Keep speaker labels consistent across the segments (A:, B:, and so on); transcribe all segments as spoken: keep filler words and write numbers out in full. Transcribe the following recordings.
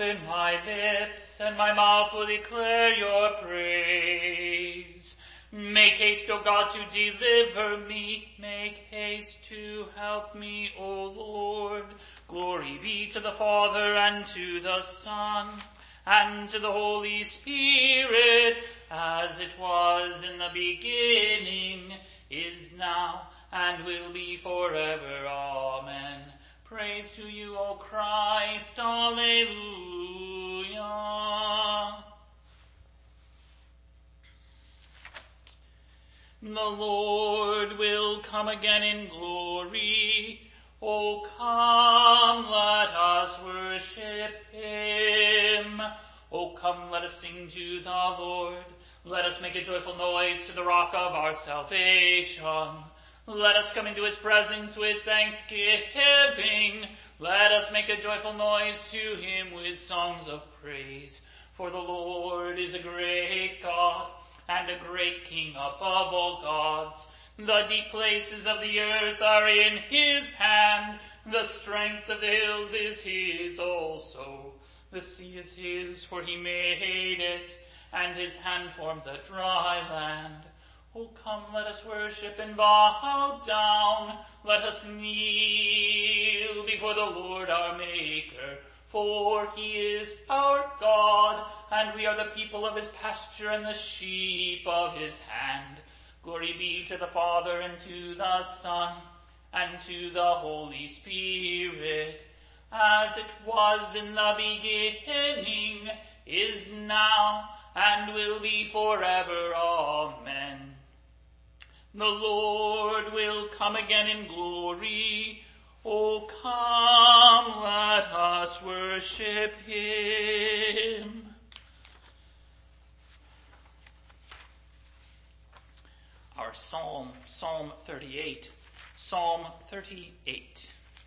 A: Open my lips, and my mouth will declare your praise. Make haste, O God, to deliver me. Make haste to help me, O Lord. Glory be to the Father, and to the Son, and to the Holy Spirit, as it was in the beginning, is now, and will be forever. Amen. Praise to you, O Christ. Alleluia. The Lord will come again in glory. O come, let us worship him. O come, let us sing to the Lord. Let us make a joyful noise to the rock of our salvation. Let us come into his presence with thanksgiving. Let us make a joyful noise to him with songs of praise. For the Lord is a great God, and a great King above all gods. The deep places of the earth are in his hand. The strength of the hills is his also. The sea is his, for he made it, and his hand formed the dry land. O come, let us worship and bow down. Let us kneel before the Lord our Maker. For he is our God, and we are the people of his pasture and the sheep of his hand. Glory be to the Father, and to the Son, and to the Holy Spirit, as it was in the beginning, is now, and will be forever. Amen. The Lord will come again in glory. O come, let us worship him. Our Psalm, Psalm thirty-eight. Psalm thirty-eight.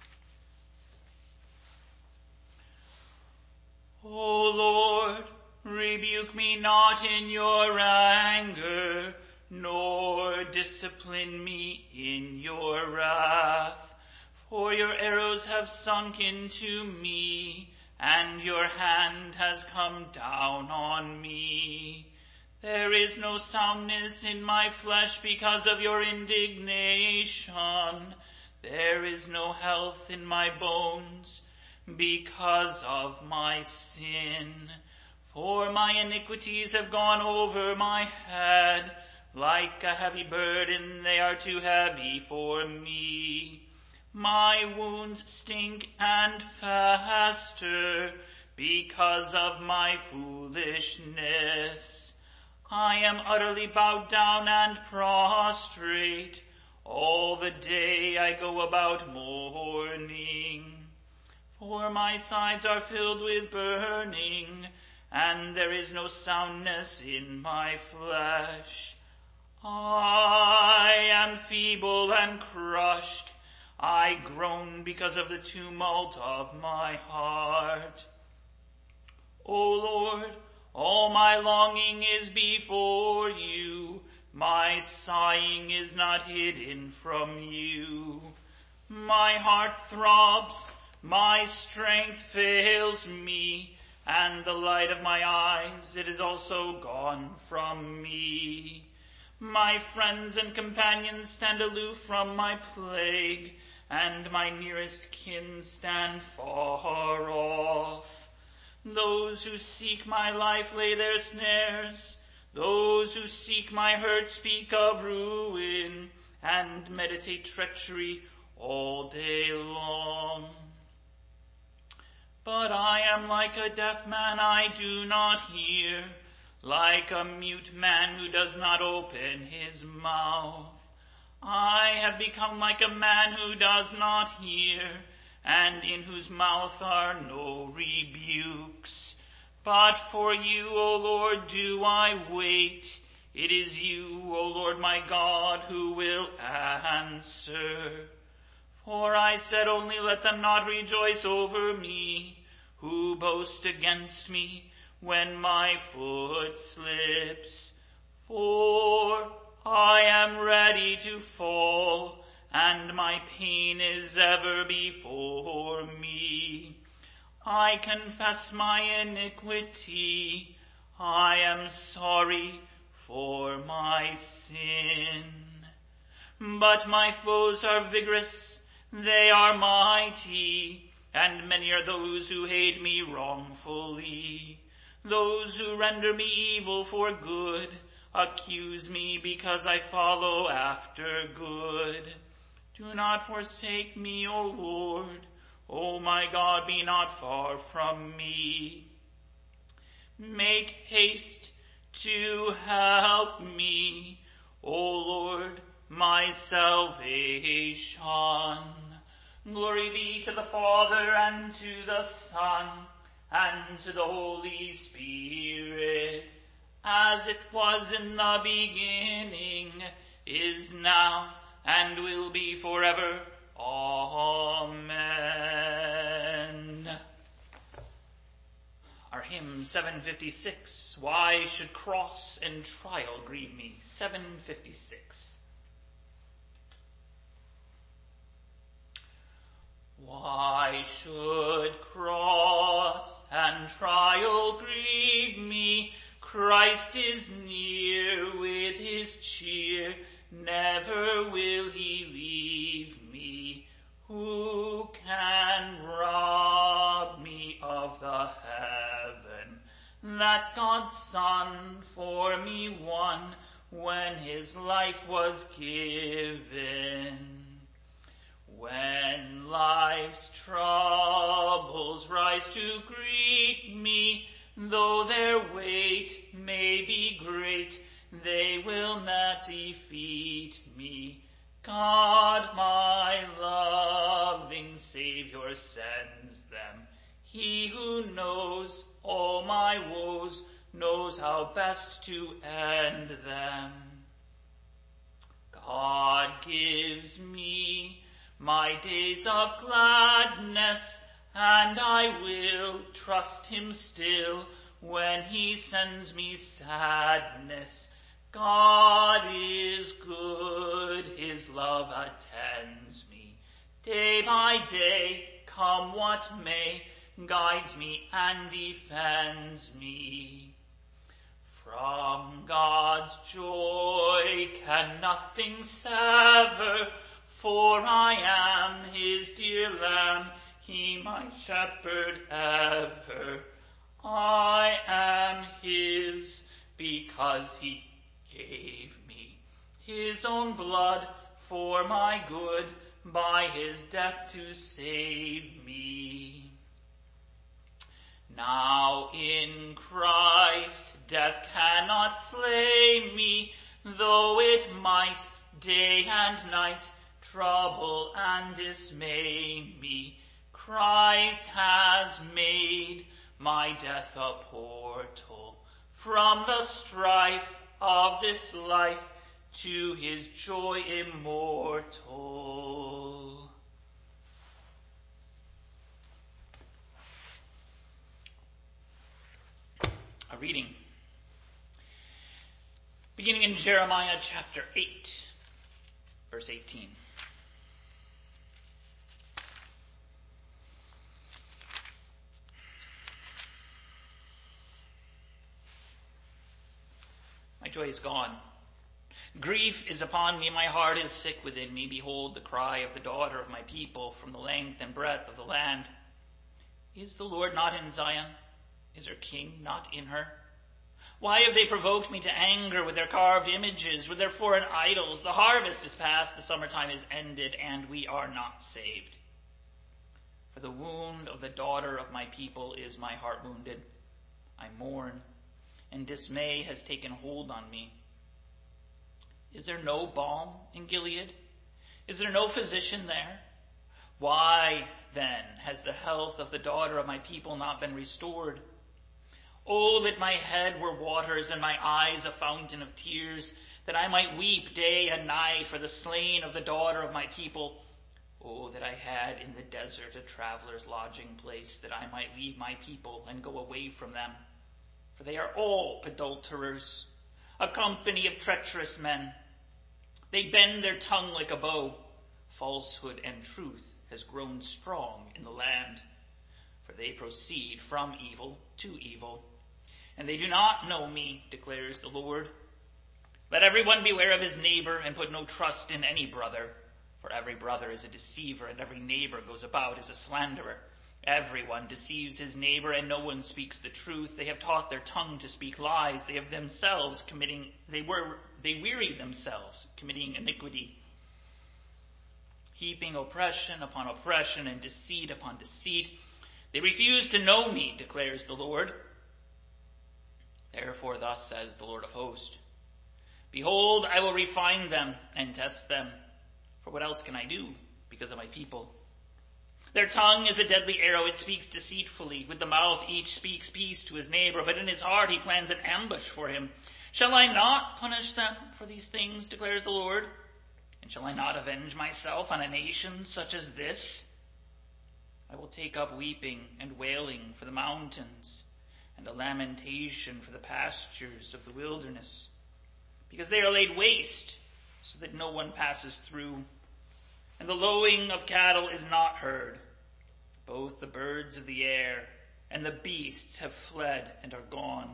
A: O Lord, rebuke me not in your anger, nor discipline me in your wrath. For your arrows have sunk into me, and your hand has come down on me. There is no soundness in my flesh because of your indignation. There is no health in my bones because of my sin. For my iniquities have gone over my head. Like a heavy burden, they are too heavy for me. My wounds stink and fester because of my foolishness. I am utterly bowed down and prostrate. All the day I go about mourning. For my sides are filled with burning, and there is no soundness in my flesh. I am feeble and crushed. I groan because of the tumult of my heart. O Lord, all my longing is before you. My sighing is not hidden from you. My heart throbs, my strength fails me, and the light of my eyes, it is also gone from me. My friends and companions stand aloof from my plague, and my nearest kin stand far off. Those who seek my life lay their snares. Those who seek my hurt speak of ruin, and meditate treachery all day long. But I am like a deaf man, I do not hear, like a mute man who does not open his mouth. I have become like a man who does not hear, and in whose mouth are no rebukes. But for you, O Lord, do I wait. It is you, O Lord my God, who will answer. For I said only, let them not rejoice over me, who boast against me when my foot slips. For I am ready to fall, and my pain is ever before me. I confess my iniquity. I am sorry for my sin. But my foes are vigorous, they are mighty, and many are those who hate me wrongfully. Those who render me evil for good accuse me because I follow after good. Do not forsake me, O Lord. O my God, be not far from me. Make haste to help me, O Lord, my salvation. Glory be to the Father, and to the Son, and to the Holy Spirit, as it was in the beginning, is now, and will be forever. Amen. Our hymn seven fifty-six, Why Should Cross and Trial Grieve Me? seven fifty-six. Why should cross and trial grieve me? Christ is near with his cheer. Never will he leave me. Who can rob me of the heaven that God's Son for me won when his life was given? When life's troubles rise to greet me, though their weight may be great, they will not defeat me. God, my loving Savior, sends them. He who knows all my woes knows how best to end them. God gives me my days of gladness, and I will trust him still when he sends me sadness. God is good, his love attends me. Day by day, come what may, guides me and defends me. From God's joy can nothing sever, for I am his dear lamb, he my shepherd ever. I am his because he gave me his own blood for my good, by his death to save me. Now in Christ death cannot slay me, though it might day and night trouble and dismay me. Christ has made my death a portal from the strife of this life to his joy immortal. A reading beginning in Jeremiah chapter eight, verse eighteen. My joy is gone. Grief is upon me, my heart is sick within me. Behold the cry of the daughter of my people from the length and breadth of the land. Is the Lord not in Zion? Is her king not in her? Why have they provoked me to anger with their carved images, with their foreign idols? The harvest is past, the summertime is ended, and we are not saved. For the wound of the daughter of my people is my heart wounded. I mourn, and dismay has taken hold on me. Is there no balm in Gilead? Is there no physician there? Why, then, has the health of the daughter of my people not been restored? Oh, that my head were waters and my eyes a fountain of tears, that I might weep day and night for the slain of the daughter of my people. Oh, that I had in the desert a traveler's lodging place, that I might leave my people and go away from them. For they are all adulterers, a company of treacherous men. They bend their tongue like a bow. Falsehood and truth has grown strong in the land. for they proceed from evil to evil. And they do not know me, declares the Lord. Let everyone beware of his neighbor, and put no trust in any brother. For every brother is a deceiver, and every neighbor goes about as a slanderer. Everyone deceives his neighbor, and no one speaks the truth. They have taught their tongue to speak lies. They have themselves committing, they were, they weary themselves, committing iniquity, heaping oppression upon oppression and deceit upon deceit. They refuse to know me, declares the Lord. Therefore thus says the Lord of hosts, behold, I will refine them and test them. For what else can I do because of my people? Their tongue is a deadly arrow, it speaks deceitfully. With the mouth each speaks peace to his neighbor, but in his heart he plans an ambush for him. Shall I not punish them for these things, declares the Lord? And shall I not avenge myself on a nation such as this? I will take up weeping and wailing for the mountains, and a lamentation for the pastures of the wilderness, because they are laid waste, so that no one passes through. And the lowing of cattle is not heard. Both the birds of the air and the beasts have fled and are gone.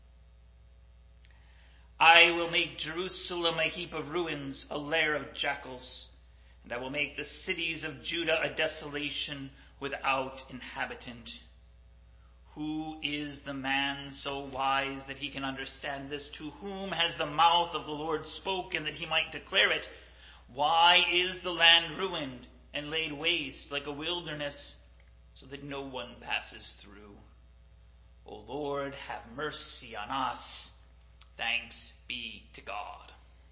A: I will make Jerusalem a heap of ruins, a lair of jackals, and I will make the cities of Judah a desolation without inhabitant. Who is the man so wise that he can understand this? To whom has the mouth of the Lord spoken that he might declare it? Why is the land ruined and laid waste like a wilderness, so that no one passes through? O Lord, have mercy on us. Thanks be to God.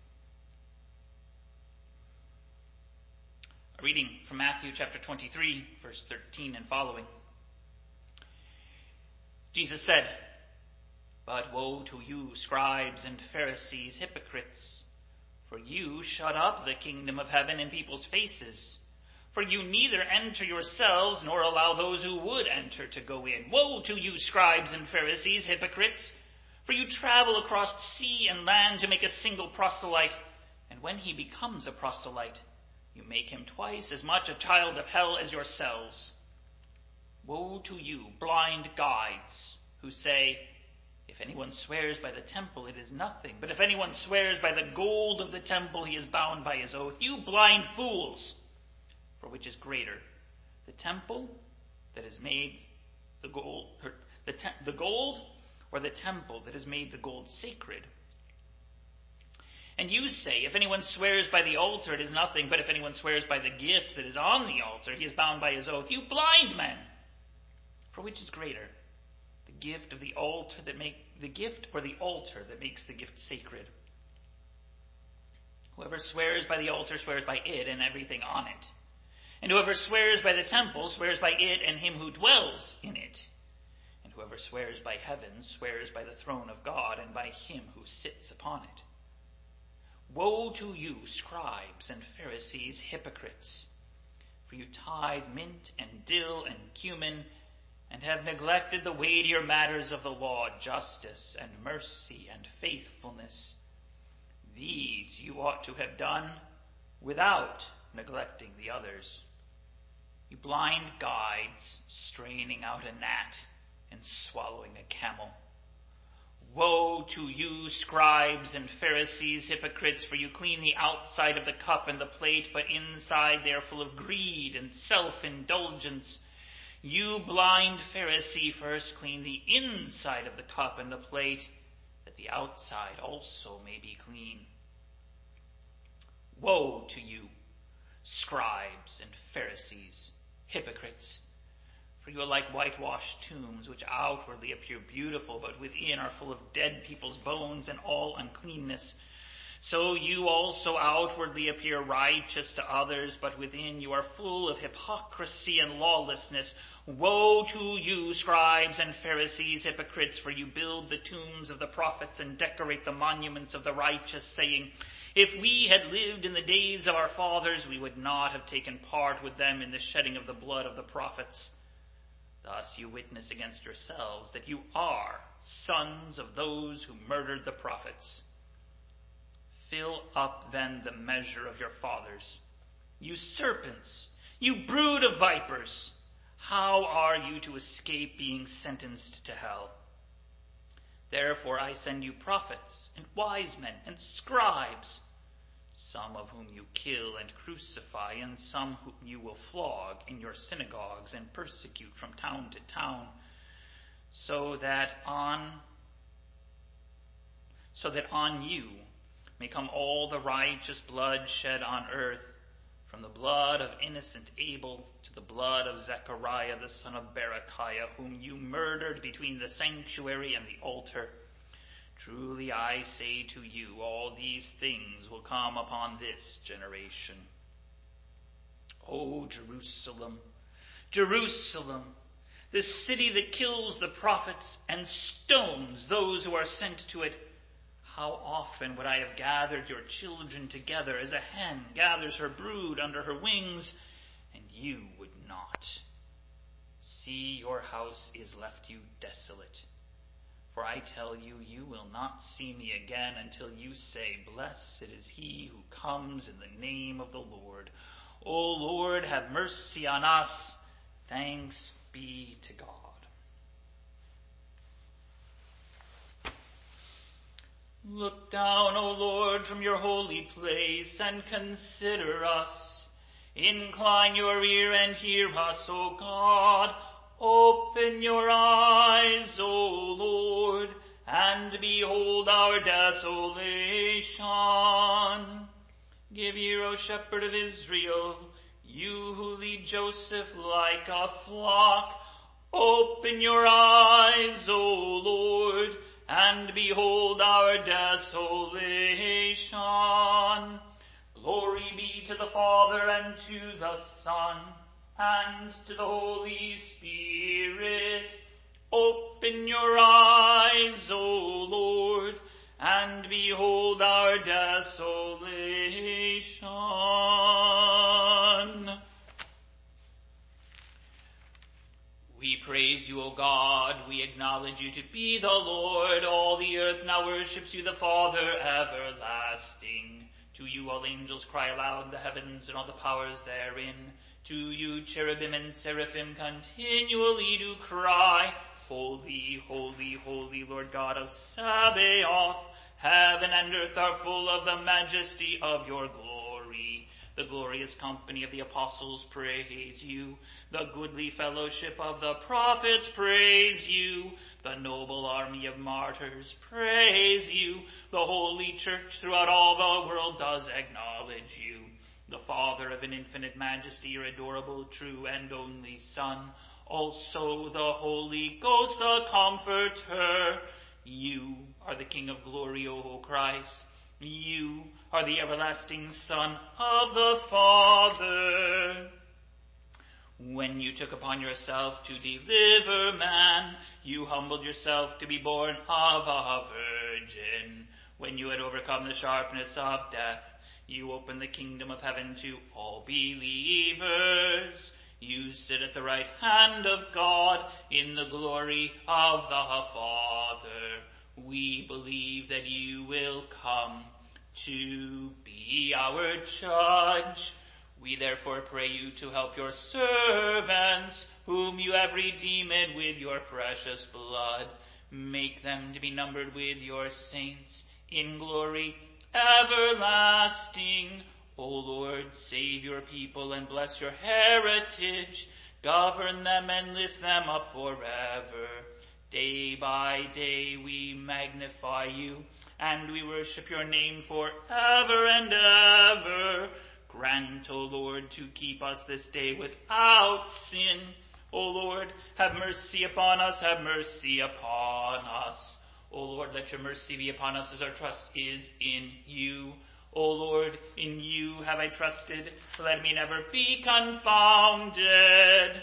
A: A reading from Matthew chapter twenty-three, verse thirteen and following. Jesus said, but woe to you, scribes and Pharisees, hypocrites! For you shut up the kingdom of heaven in people's faces. For you neither enter yourselves, nor allow those who would enter to go in. Woe to you, scribes and Pharisees, hypocrites! For you travel across sea and land to make a single proselyte, and when he becomes a proselyte, you make him twice as much a child of hell as yourselves. Woe to you, blind guides, who say, if anyone swears by the temple, it is nothing. But if anyone swears by the gold of the temple, he is bound by his oath. You blind fools! For which is greater, the temple that has made the gold, or the, te- the gold, or the temple that has made the gold sacred? And you say, if anyone swears by the altar, it is nothing. But if anyone swears by the gift that is on the altar, he is bound by his oath. You blind men! For which is greater, the gift of the altar that make the gift or the altar that makes the gift sacred? Whoever swears by the altar swears by it and everything on it. And whoever swears by the temple swears by it and him who dwells in it. And whoever swears by heaven swears by the throne of God and by him who sits upon it. Woe to you, scribes and Pharisees, hypocrites! For you tithe mint and dill and cumin, and have neglected the weightier matters of the law, justice and mercy and faithfulness. These you ought to have done without neglecting the others. You blind guides, straining out a gnat and swallowing a camel. Woe to you, scribes and Pharisees, hypocrites, for you clean the outside of the cup and the plate, but inside they are full of greed and self-indulgence. You blind Pharisee, first clean the inside of the cup and the plate, that the outside also may be clean. Woe to you, scribes and Pharisees, hypocrites! For you are like whitewashed tombs, which outwardly appear beautiful, but within are full of dead people's bones and all uncleanness. So you also outwardly appear righteous to others, but within you are full of hypocrisy and lawlessness. Woe to you, scribes and Pharisees, hypocrites! For you build the tombs of the prophets and decorate the monuments of the righteous, saying, if we had lived in the days of our fathers, we would not have taken part with them in the shedding of the blood of the prophets. Thus you witness against yourselves that you are sons of those who murdered the prophets. Fill up then the measure of your fathers. You serpents, you brood of vipers, how are you to escape being sentenced to hell? Therefore I send you prophets and wise men and scribes, some of whom you kill and crucify, and some whom you will flog in your synagogues and persecute from town to town, so that on so that on you may come all the righteous blood shed on earth, from the blood of innocent Abel to the blood of Zechariah the son of Berechiah, whom you murdered between the sanctuary and the altar. Truly I say to you, all these things will come upon this generation. O Jerusalem, Jerusalem, the city that kills the prophets and stones those who are sent to it, how often would I have gathered your children together as a hen gathers her brood under her wings, and you would not. See, your house is left you desolate. For I tell you, you will not see me again until you say, Blessed is he who comes in the name of the Lord. O Lord, have mercy on us. Thanks be to God. Look down, O Lord, from your holy place, and consider us. Incline your ear and hear us, O God. Open your eyes, O Lord, and behold our desolation. Give ear, O shepherd of Israel, you who lead Joseph like a flock. Open your eyes, O Lord, and behold our desolation. Glory be to the Father, and to the Son, and to the Holy Spirit. Open your eyes, O Lord, and behold our desolation. We praise you, O God. We acknowledge you to be the Lord. All the earth now worships you, the Father everlasting. To you all angels cry aloud, the heavens and all the powers therein. To you cherubim and seraphim continually do cry, Holy, holy, holy, Lord God of Sabaoth. Heaven and earth are full of the majesty of your glory. The glorious company of the apostles praise you. The goodly fellowship of the prophets praise you. The noble army of martyrs praise you. The holy church throughout all the world does acknowledge you. The Father of an infinite majesty, your adorable, true, and only Son. Also the Holy Ghost, the Comforter. You are the King of glory, O Christ. You are the everlasting Son of the Father. When you took upon yourself to deliver man, you humbled yourself to be born of a virgin. When you had overcome the sharpness of death, you opened the kingdom of heaven to all believers. You sit at the right hand of God in the glory of the Father. We believe that you will come to be our judge. We therefore pray you to help your servants, whom you have redeemed with your precious blood. Make them to be numbered with your saints in glory everlasting. O Lord, save your people and bless your heritage. Govern them and lift them up forever. Day by day we magnify you, and we worship your name forever and ever. Grant, O Lord, to keep us this day without sin. O Lord, have mercy upon us, have mercy upon us. O Lord, let your mercy be upon us as our trust is in you. O Lord, in you have I trusted, let me never be confounded.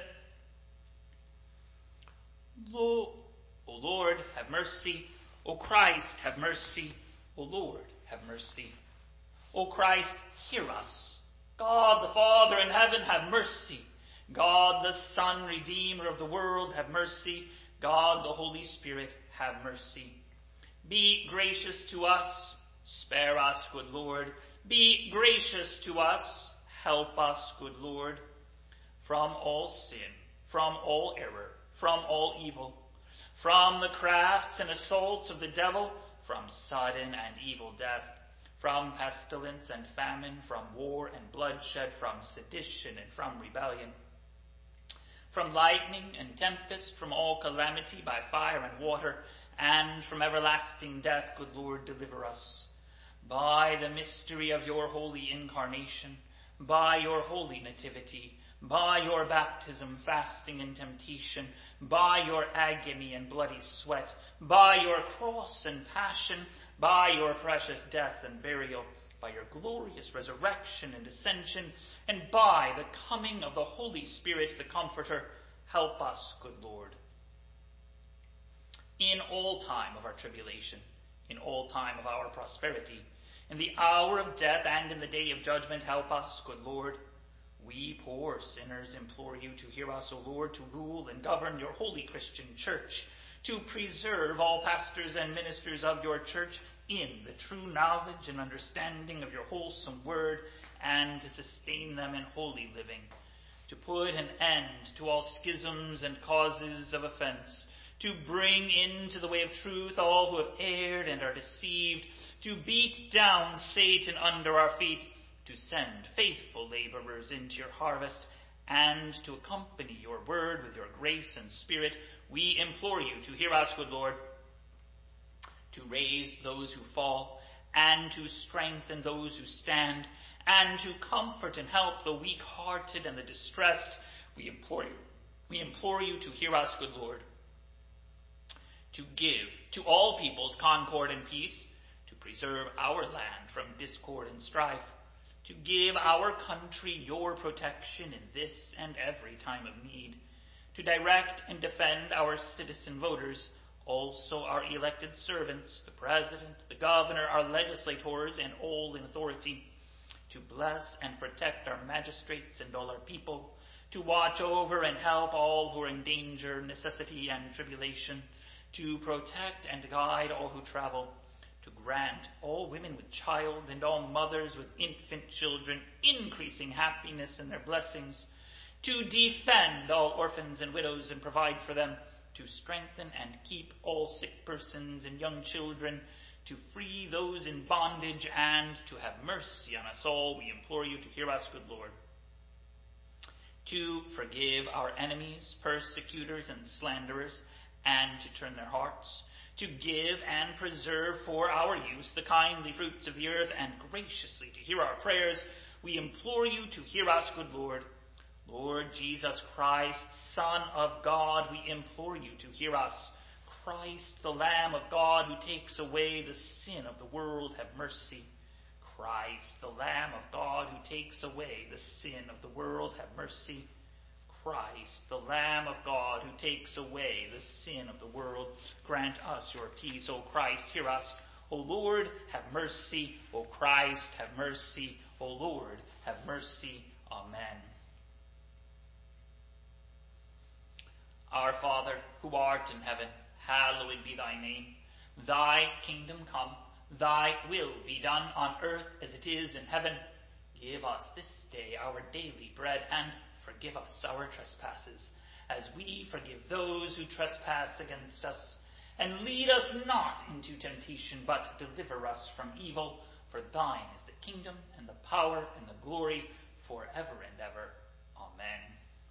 A: Lo, O Lord, have mercy. O Christ, have mercy. O Lord, have mercy. O Christ, hear us. God the Father in heaven, have mercy. God the Son, Redeemer of the world, have mercy. God the Holy Spirit, have mercy. Be gracious to us. Spare us, good Lord. Be gracious to us. Help us, good Lord. From all sin, from all error, from all evil, from the crafts and assaults of the devil, from sudden and evil death, from pestilence and famine, from war and bloodshed, from sedition and from rebellion, from lightning and tempest, from all calamity by fire and water, and from everlasting death, good Lord, deliver us. By the mystery of your holy incarnation, by your holy nativity, by your baptism, fasting, and temptation, by your agony and bloody sweat, by your cross and passion, by your precious death and burial, by your glorious resurrection and ascension, and by the coming of the Holy Spirit, the Comforter, help us, good Lord. In all time of our tribulation, in all time of our prosperity, in the hour of death and in the day of judgment, help us, good Lord. We poor sinners implore you to hear us, O Lord, to rule and govern your holy Christian church, to preserve all pastors and ministers of your church in the true knowledge and understanding of your wholesome word, and to sustain them in holy living, to put an end to all schisms and causes of offense, to bring into the way of truth all who have erred and are deceived, to beat down Satan under our feet, to send faithful laborers into your harvest, and to accompany your word with your grace and spirit. We implore you to hear us, good Lord, to raise those who fall, and to strengthen those who stand, and to comfort and help the weak-hearted and the distressed. We implore you, we implore you to hear us, good Lord, to give to all peoples concord and peace, to preserve our land from discord and strife, to give our country your protection in this and every time of need, to direct and defend our citizen voters, also our elected servants, the president, the governor, our legislators, and all in authority, to bless and protect our magistrates and all our people, to watch over and help all who are in danger, necessity, and tribulation, to protect and guide all who travel, to grant all women with child and all mothers with infant children increasing happiness in their blessings, to defend all orphans and widows and provide for them, to strengthen and keep all sick persons and young children, to free those in bondage, and to have mercy on us all. We implore you to hear us, good Lord. To forgive our enemies, persecutors, and slanderers, and to turn their hearts, to give and preserve for our use the kindly fruits of the earth, and graciously to hear our prayers. We implore you to hear us, good Lord. Lord Jesus Christ, Son of God, we implore you to hear us. Christ, the Lamb of God, who takes away the sin of the world, have mercy. Christ, the Lamb of God, who takes away the sin of the world, have mercy. Christ, the Lamb of God, who takes away the sin of the world, grant us your peace. O Christ, hear us. O Lord, have mercy. O Christ, have mercy. O Lord, have mercy. Amen. Our Father, who art in heaven, hallowed be thy name. Thy kingdom come, thy will be done on earth as it is in heaven. Give us this day our daily bread, and forgive us our trespasses, as we forgive those who trespass against us. And lead us not into temptation, but deliver us from evil. For thine is the kingdom, and the power, and the glory, forever and ever. Amen.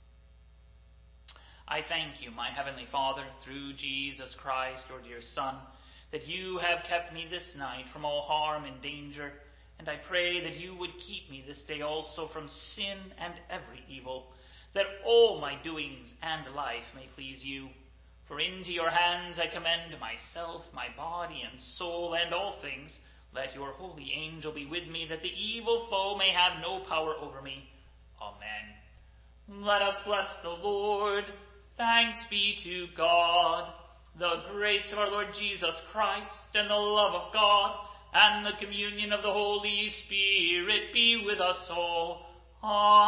A: I thank you, my heavenly Father, through Jesus Christ, your dear Son, that you have kept me this night from all harm and danger, and I pray that you would keep me this day also from sin and every evil, that all my doings and life may please you. For into your hands I commend myself, my body and soul, and all things. Let your holy angel be with me, that the evil foe may have no power over me. Amen. Let us bless the Lord. Thanks be to God. The grace of our Lord Jesus Christ, and the love of God, and the communion of the Holy Spirit be with us all. Amen.